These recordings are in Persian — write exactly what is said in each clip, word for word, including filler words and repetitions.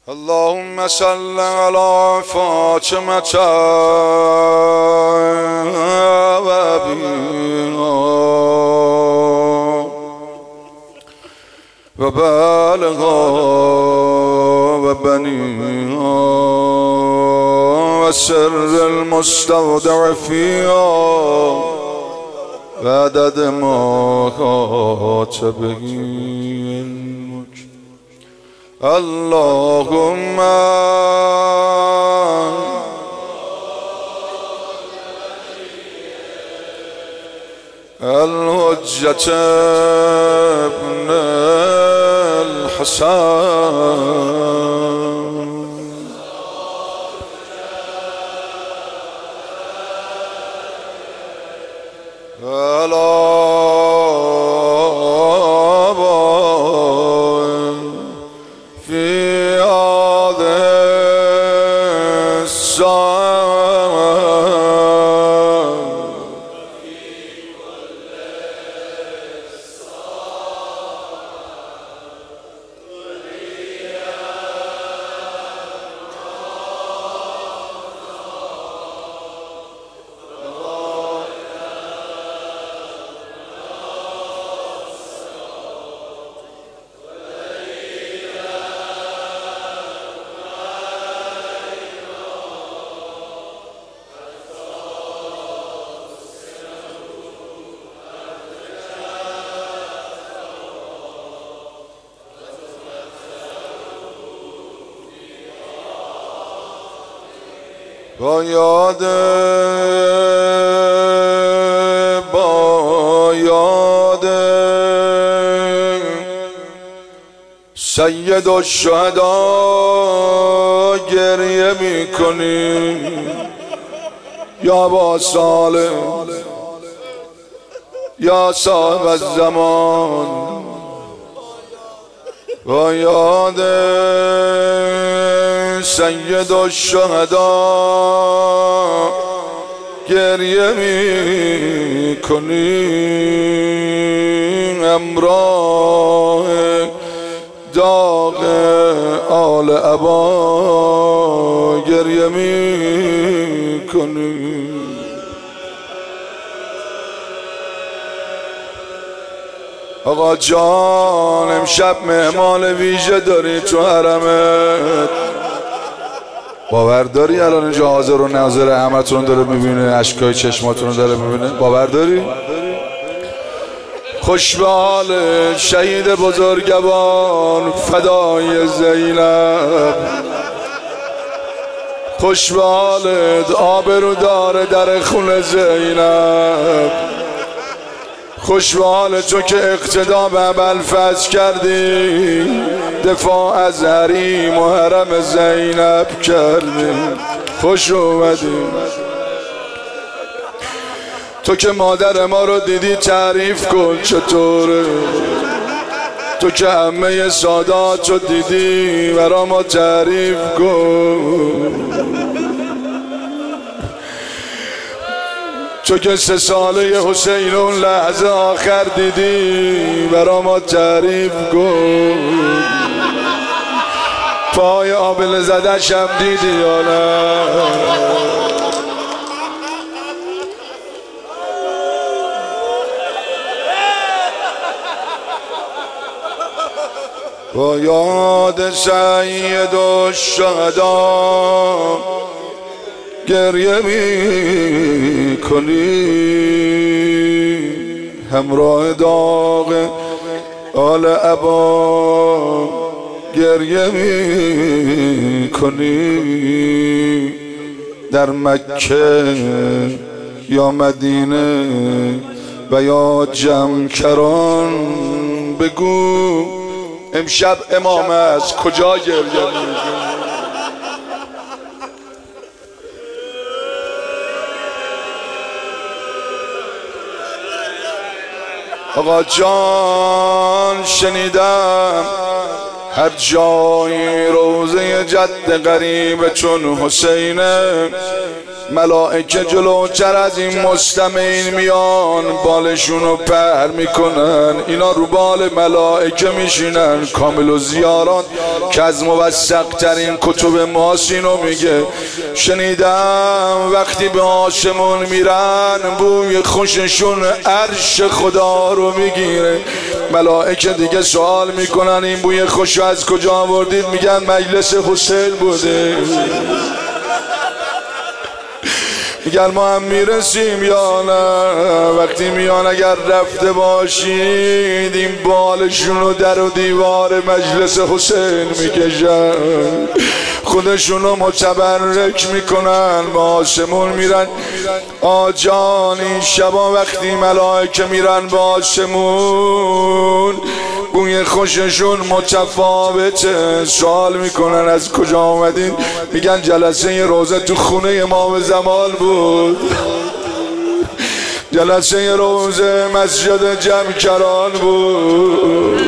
اللهم صل على فاطمة وأبيها وبالغا وبنيها والسر المستودع فيها وعدد ما كاتبه اللهم الحجة ابن الحسن وعلى با یاد با یاد سید الشهدا گریه میکنیم یا با صالح یا صاحب الزمان با یاد سید الشهدا گریه می کنیم امراه داغ آل عبا گریه می کنیم آقا جان امشب مهمان ویژه داری تو حرمت باور داری؟ الان اینجا حاضر و ناظر همتون داره میبینه، اشکای چشماتون داره میبینه، باور داری؟ خوش به حال شهید بزرگوار فدای زینب، خوش به حالت آبرو داره در خون زینب، خوش به حال تو که اقتدا به ابوالفضل کردی، دفاع از حریم و حرم زینب کردی، خوش اومدی. تو که مادر ما رو دیدی تعریف کن چطوره، تو که همه سادات رو دیدی برا ما تعریف کن، تو که سه ساله حسین اون لحظه آخر دیدی برا ما تعریف کن، پای آبله زده شم دیدی یا نه؟ با یاد سید الشهدا گریه می کنی همراه داغ آل عبا گریه می کنی در مکه یا مدینه و یا جمکران بگو امشب امام از کجا گریه می کنی؟ آقا جان شنیدم هر جایی روزه جد غریب چون حسینه، ملائکه جلوتر از این مستمعین میان، بالشونو پر میکنن، اینا رو بال ملائکه میشینن. کامل و زیارات که از موثق ترین کتب ماست اینو میگه، شنیدم وقتی به آسمون میرن بوی خوششون عرش خدا رو میگیره. ملائکه دیگه سوال میکنن این بوی خوشو از کجا آوردید؟ میگن مجلس حسین بوده. میگن ما هم میرسیم یا نه؟ وقتی میان اگر رفته باشید این بالشونو در و دیوار مجلس حسین میکشن، خودشونو متبرک میکنن، با آسمون میرن. آجان این شبا وقتی ملائکه میرن با آسمون بوی خوششون متفاوته. سوال میکنن از کجا آمدین؟ میگن جلسه روزه تو خونه امام زمان بود، جلسه روزه مسجد جمکران بود.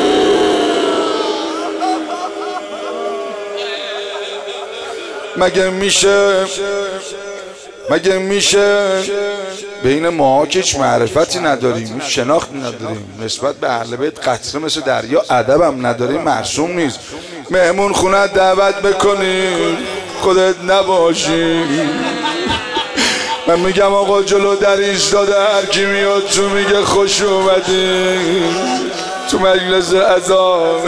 مگه میشه مگه میشه بین ما که هیچ معرفتی نداریم، شناخت نداریم نسبت به اهل بیت، قطره مثل دریا ادب هم نداریم، معصوم نیست. مهمون خونه دعوت بکنی خودت نباشی. من میگم آقا جلو در ایستاده، هر کی میاد تو میگه خوش اومدی تو مجلس اذان.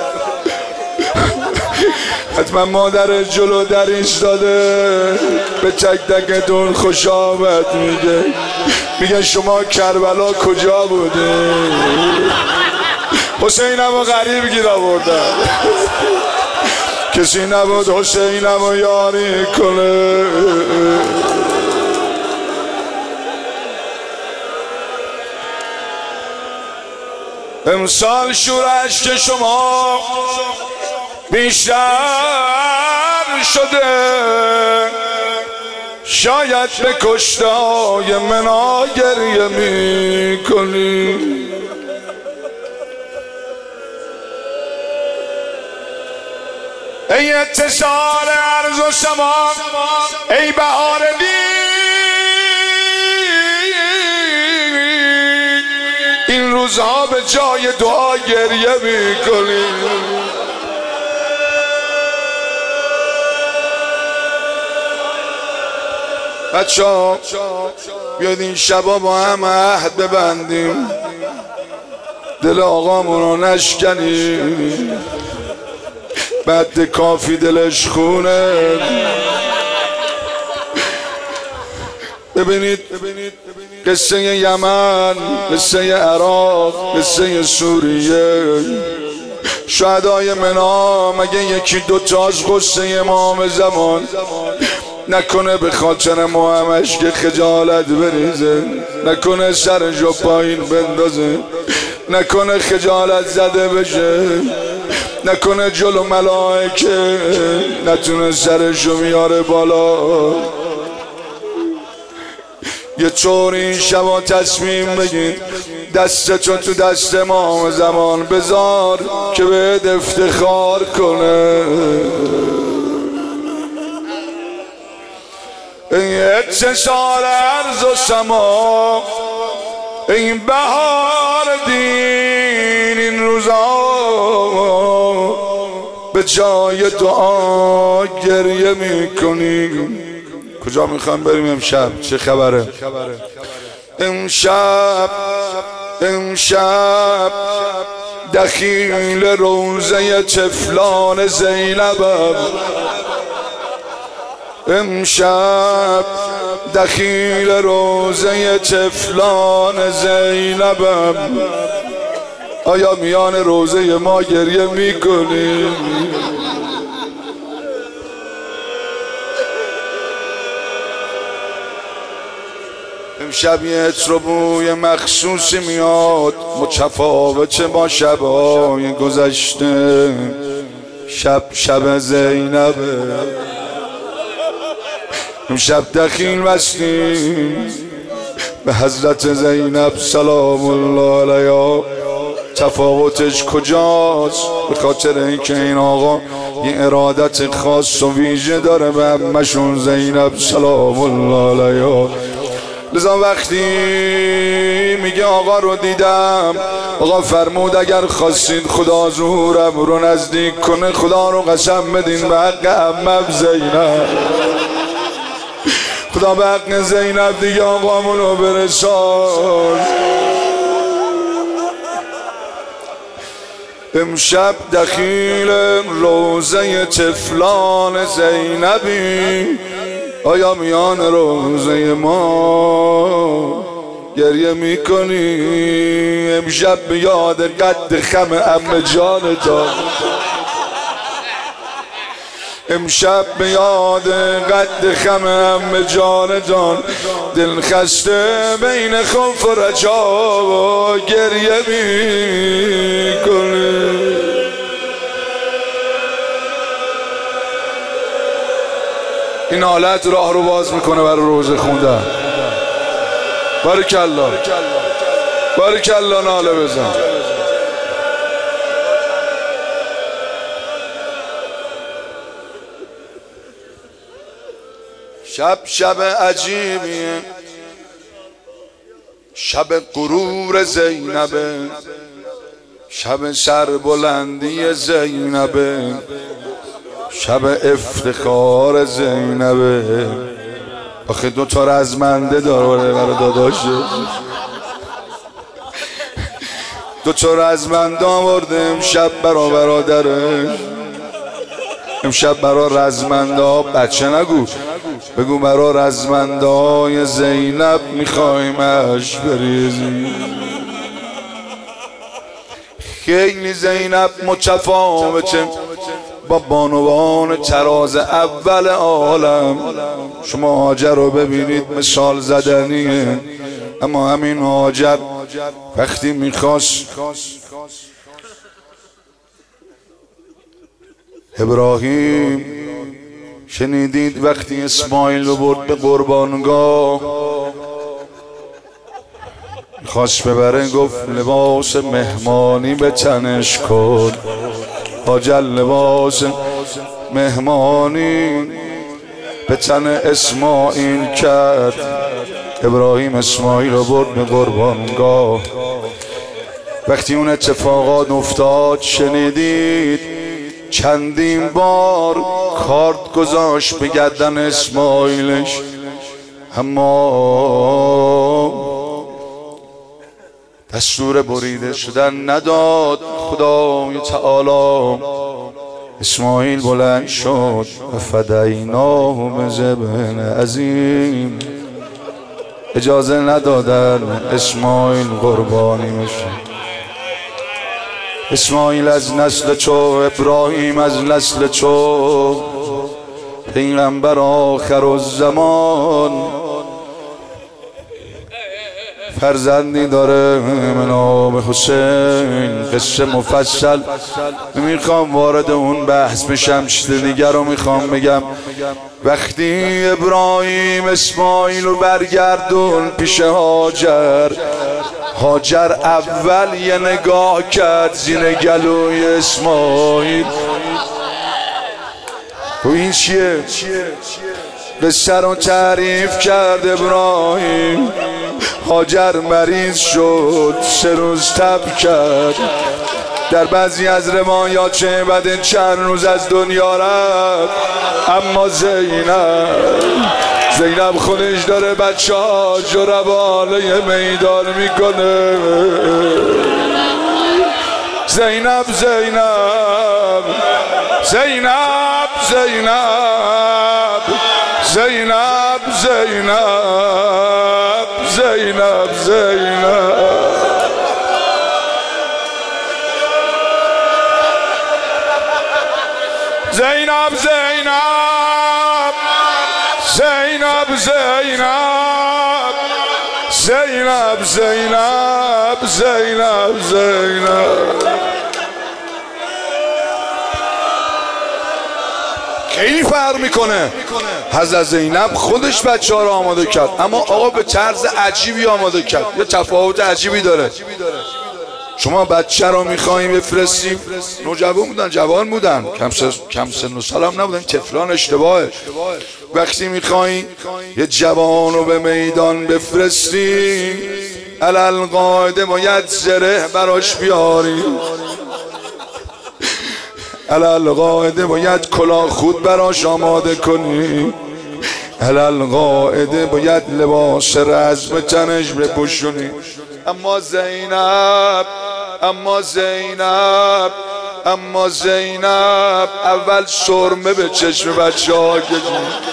حتما مادر جلو در ایستاده به تک تکتون خوش آمد میگه. میگه شما کربلا کجا بوده؟ حسینم و غریب گیر آوردن، کسی نبود حسینم و یاری کنه. امسال شورش که شما بیشتر شده، شاید به کشتای منا گریه می کنی. ای اتصال عرض و سما، ای بهار این روزها به جای دعا گریه می کنی. بچه ها بیاید این شبا با هم عهد ببندیم، دل آقامون رو نشکنیم. بعد کافی دلش خونه. ببینید قصه یمن، قصه عراق، قصه سوریه، شهدای منا، مگه یکی دوتا از قصه امام زمان؟ نکنه به خاطر ما همش که خجالت بریزه، نکنه سرشو پایین بندازه، نکنه خجالت زده بشه، نکنه جلو ملائکه نتونه سرشو میاره بالا. یه طوری این شبا تصمیم بگید دستتو تو دست امام زمان بذار که بهت افتخار کنه. این اتصال عرض و سما، این بهار دین، این روزا به جای دعا گریه میکنیم. کجا میخوام بریم امشب؟ چه خبره؟ امشب امشب دخیل روزه طفلان زینبم، امشب دخیل روزه طفلان زینبم. آیا میان روزه ما گریه میکنیم؟ امشب یه عطر و بوی مخصوصی میاد متفاوت با شبای گذشته. شب شب زینبه، امشب دخیل بستیم به حضرت زینب سلام الله علیها. تفاوتش کجاست؟ به خاطر اینکه این آقا یه ارادت خاص و ویژه داره به عمشون زینب سلام الله علیها. لذا وقتی میگه آقا رو دیدم، آقا فرمود اگر خواستید خدا ظهورم رو نزدیک کنه خدا رو قسم بدین به حق عمم زینب، خدا به حق زینب دیگه آقامون رو برسان. امشب دخیل روزه طفلان زینبی، آیا میان روزه ما گریه میکنی؟ امشب به یاد قد خم عمه جانتان، امشب به یاد قد خم عمه جانتان دل خسته بین خوف و رجا گریه میکنی. این حالت راه رو باز میکنه برای روزه خوندن. بارکالله بارکالله ناله بزن. شب شب عجیبیه، شب غرور زینبه، شب سربلندی زینبه، شب افتخار زینبه. آخه دو تا رزمنده داره برای داداشه، دو تا رزمنده آورده امشب برا برادره. امشب برا رزمنده ها، بچه نگو، بگو برا رزمنده های زینب میخوایم اش بریزیم. خیلی زینب متفاوته با بانوان تراز اول عالم. شما هاجر رو ببینید مثال زدنیه، اما همین هاجر وقتی میخواست ابراهیم، شنیدید وقتی اسماعیل رو برد به قربانگاه خواست ببره، گفت لباس مهمانی به تنش کن. هاجر لباس مهمانی به تن اسماعیل کرد. ابراهیم اسماعیل رو برد به قربانگاه. وقتی اون اتفاقات افتاد شنیدید چندین بار کارت گذاشت به گردن اسماعیلش، اما دستور بریده شدن نداد خدای تعالی. اسماعیل بلند شد و فدیناه بذبح عظیم. اجازه ندادن اسماعیل قربانی بشه. اسماعیل از نسل چو، ابراهیم از نسل چو، پیغمبر آخر الزمان فرزندی داره به نام حسین. قصه مفصل میخوام وارد اون بحث بشم، چیز دیگر رو میخوام بگم. وقتی ابراهیم اسماعیل رو برگردون پیش هاجر، هاجر اول یه نگاه کرد زیر گلوی اسماعیل. و این چیه؟ قصه رو تعریف کرد ابراهیم. هاجر مریض شد، سه روز تب کرد. در بعضی از روایات چه بعد چند روز از دنیا رفت. اما زینب زینب خودش داره بچه ها جرباله میدان میکنه. زینب زینب زینب زینب زینب زینب زینب زینب زینب زینب زینب زینب زینب زینب زینب زینب خیلی فرق میکنه. حضرت زینب خودش بچه ها رو آماده کرد، اما آقا به طرز عجیبی آماده کرد، یه تفاوت عجیبی داره. شما بچه رو میخواییم بفرستیم، نوجوان بودن، جوان بودن، کم سن کم سن و سال هم نبودن، طفلان اشتباهه. وقتی میخواییم یه جوان رو به میدان بفرستیم، علل قاعده باید زره براش بیاریم، علل قاعده باید کلاه خود براش آماده کنیم، علل قاعده باید لباس رزم تنش بپوشونیم. اما زینب اما زینب اما زینب اول سرمه به چشم بچه ها کشید،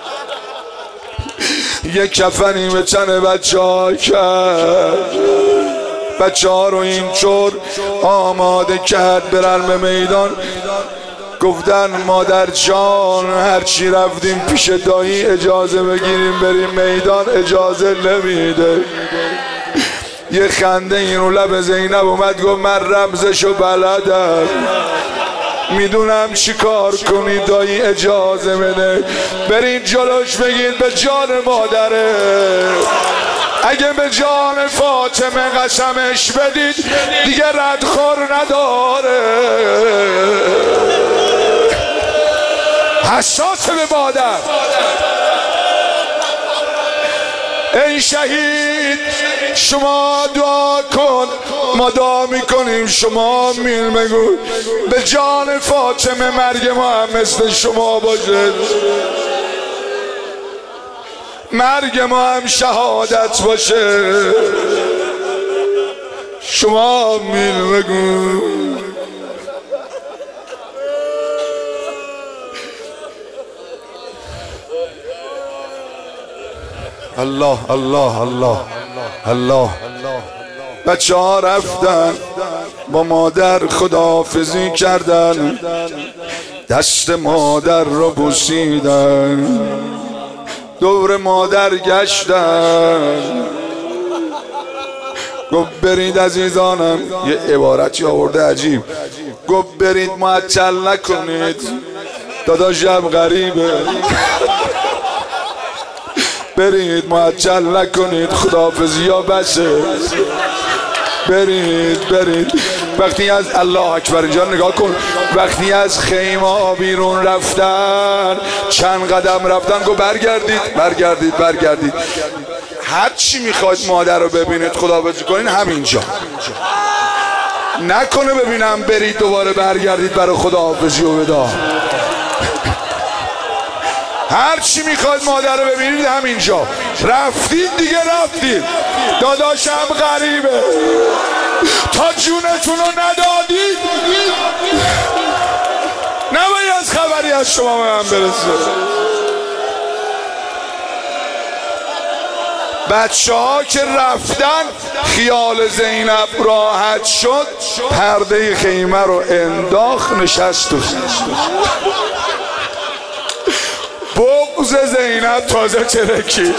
یه کفنی به تن بچه ها کرد، بچه ها رو اینطور آماده کرد برن به میدان. گفتن مادر جان هرچی رفتیم پیش دایی اجازه بگیریم بریم میدان، اجازه نمیده. یه خنده این رو لب زینب اومد، گفت من رمزشو بلدم، میدونم چی کار کنی دایی اجازه بده. برین جلوش بگید به جان مادره، اگه به جان فاطمه قسمش بدید دیگه ردخور نداره. حساس به مادر. ای شهید شما دعا کن، ما دعا میکنیم، شما میل بگو به جان فاطمه مرگ ما هم مثل شما باشه، مرگ ما هم شهادت باشه. شما میل بگو. الله الله الله الله. بچه ها رفتن با مادر خداحافظی کردن، دست مادر رو بوسیدن، دور مادر گشتن، گفت برید عزیزانم، یه عبارتی آورده عجیب، گفت برید معطل نکنید داداشم غریبه، برید معطل نکنید خداحافظی ها بسه، برید برید. وقتی از الله اکبر اینجا نگاه کن، وقتی از خیمه بیرون رفتن چند قدم رفتن، گفت برگردید برگردید برگردید، هر چی میخواید مادر رو ببینید خداحافظی کنین همینجا، نکنه ببینم برید دوباره برگردید برای خداحافظی و وداع. هر چی میخواید مادر رو ببینید همینجا، رفتید دیگه رفتید، داداشم غریبه، تا جونتون رو ندادید نباید از خبری از شما به من برسه. بچه ها که رفتن خیال زینب راحت شد، پرده خیمه رو انداخت نشست و بغض زینب تازه ترکید،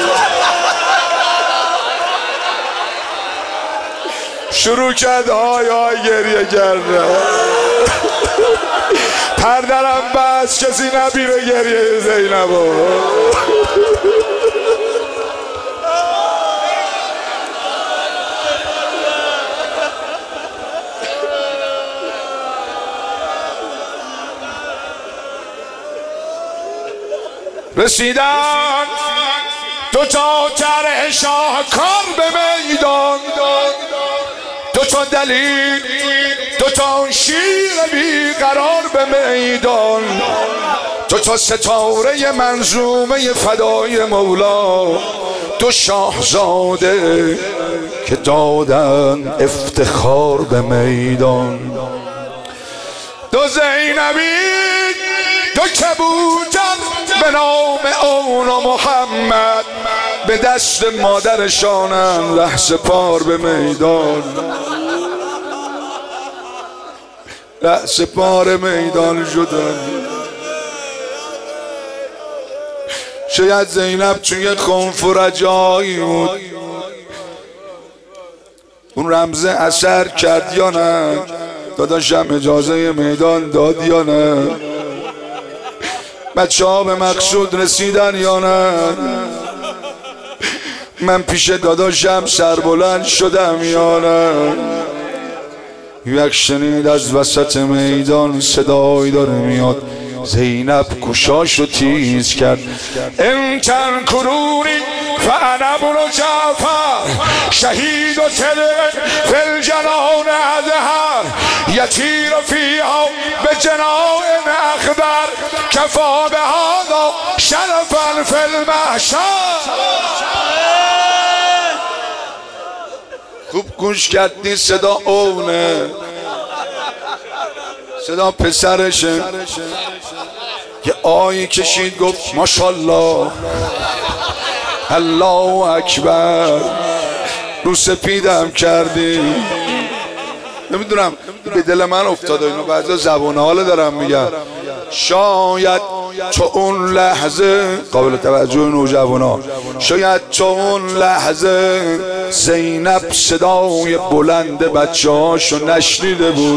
شروع کرد های های گریه کرده، پردرم بس کسی نبیره گریه زینبو. رسیدن دو تا طرح شاهکار به میدان، دو تا دلیل، دو تا شیر بیقرار به میدان، دو تا ستاره منظومه فدای مولا، دو شاهزاده که دادن افتخار به میدان، دو زینبی، دو کبوتر به نام اون و محمد، به دست مادرشانم لحظه پار به میدان، لحظه پار میدان شدن. شاید زینب توی خوف و رجایی بود، اون رمزه اثر کرد یا نه؟ داداشم اجازه میدان داد یا نه؟ بچه ها به مقصود رسیدن یا نه؟ من پیش داداشم سربلند شدم یا نه؟ یک شنید از وسط میدان صدای داره میاد. زینب گوشاش رو تیز کرد. این کن کرونی فانا ابن جعفر شهید و تل فی الجنان ازهر یطیر فیها به جنان اخضر کفا به هذا شرفا فی المحشر. خوب گوش کردی صدا اونه، صدا پسرشه. یه آیی کشید گفت ماشاءالله الله اکبر. رو سپیدم کردی. نمیدونم به دل من افتاده اینو، بعضی زبان حال دارم میگن. شاید تو اون لحظه قابل توجه نوجوانا، شاید تو اون لحظه زینب صدای بلند بچه هاشو نشنیده بود،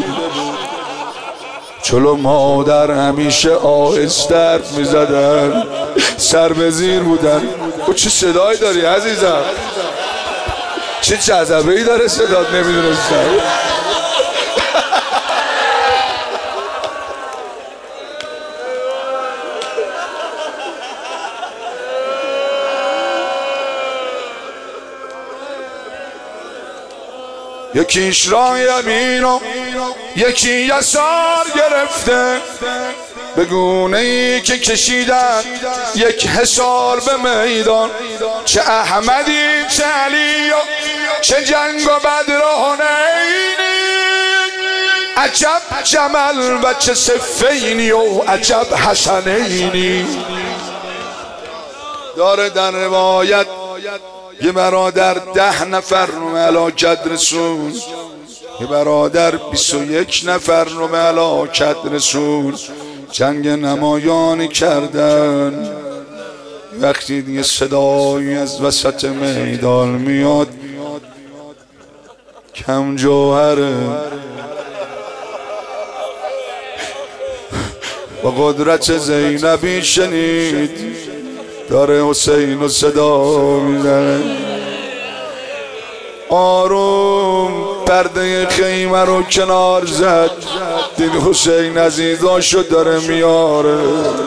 چلو مادر همیشه آهسته حرف میزدن، سر به زیر بودن. او چه صدایی داری عزیزم، چه جذبه ای داره صدات، نمیدونستم. یکیش راه یمین و یکی یسار گرفته، به گونه ای که کشیدن یک حصار به میدان. چه احمدی چه علی و چه جنگ و بدر و حنینی، عجب جمل و چه صفینی و عجب حسنینی. داره در روایت یه برادر ده نفر رو به هلاکت رسون، یه برادر بیست و یک نفر رو به هلاکت رسون. جنگ نمایانی کردن. وقتی دیگه صدایی از وسط میدان میاد، کم جوهره با قدرت زینبی شنید داره حسین و صدا میزنه. آروم پرده خیمه رو کنار زد، دید حسین عزیزاشو داره میاره.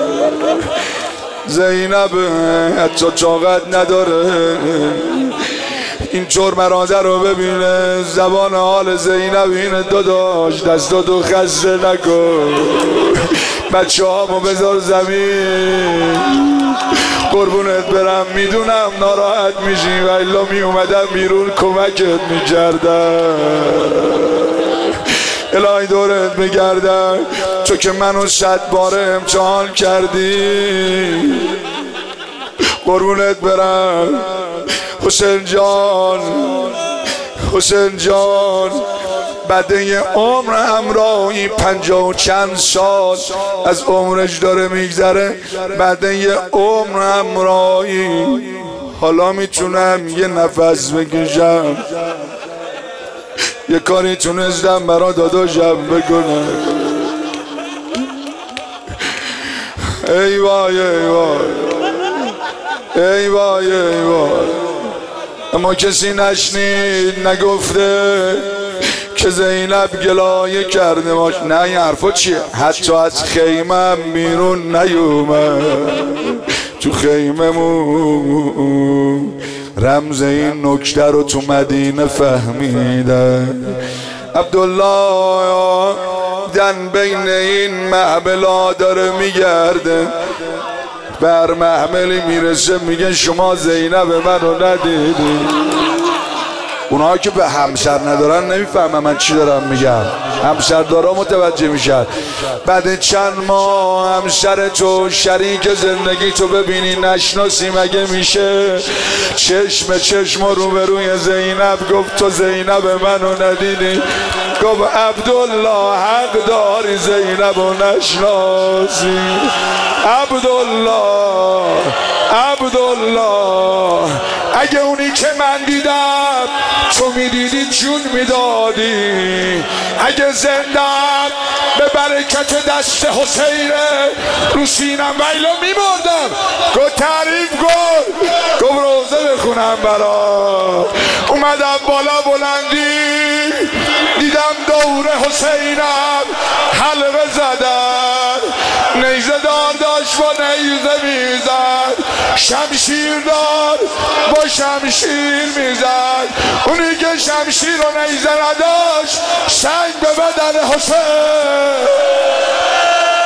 زینب حتی طاقت نداره اینطور برادر رو ببینه. زبان حال زینب اینه داداش دستاتو خسته نکن، بچه هامو بذار زمین، قربونت برم. میدونم ناراحت میشی و الا می اومدم بیرون کمکت میکردم، الهی دورت میگردم. تو که منو صد باره امتحان کردی، قربونت برم. حسین جان حسین جان بعده عمر همراهی پنجاه و چند سال از عمرش داره میگذره، بعده عمر همراهی حالا میتونم یه نفس بکشم، یه کاری تونستم برا داداشم بکنم. ای وای ای وای ای وای ای وای. اما کسی نشنید نگفته که زینب گلایه کرده باش. نه این حرفا چیه؟ حتی از خیمه بیرون نیومد، تو خیمه مون رمز این نکته رو تو مدینه فهمیدن. عبدالله دن بین این محملا داره میگرده، بر محملی میرسه میگه شما زینب منو ندیدی. اونها که به همسر ندارن نمیفهمم من چی دارم میگم، همسر دارا متوجه میشن. بعد چند ماه همسر تو شریک زندگی تو ببینی نشناسی مگه میشه؟ چشم چشم روبروی زینب گفت تو زینب منو ندیدی؟ گفت عبدالله حق داری زینب رو نشناسی. عبدالله عبدالله اگه اونی که من دیدم تو میدیدی جون میدادی، اگه زندم به برکت دست حسینه رو سینم ویلا میمردم. گفت تعریف کن. گفت روزه بخونم برات. اومدم بالا بلندی دیدم دور حسینم حلقه زدن، نیزه دار داشت با نیزه میزد، شمشیر دار با شمشیر میزد. اونی که شمشیر و نیزه نداشت سنگ به بدن حسین.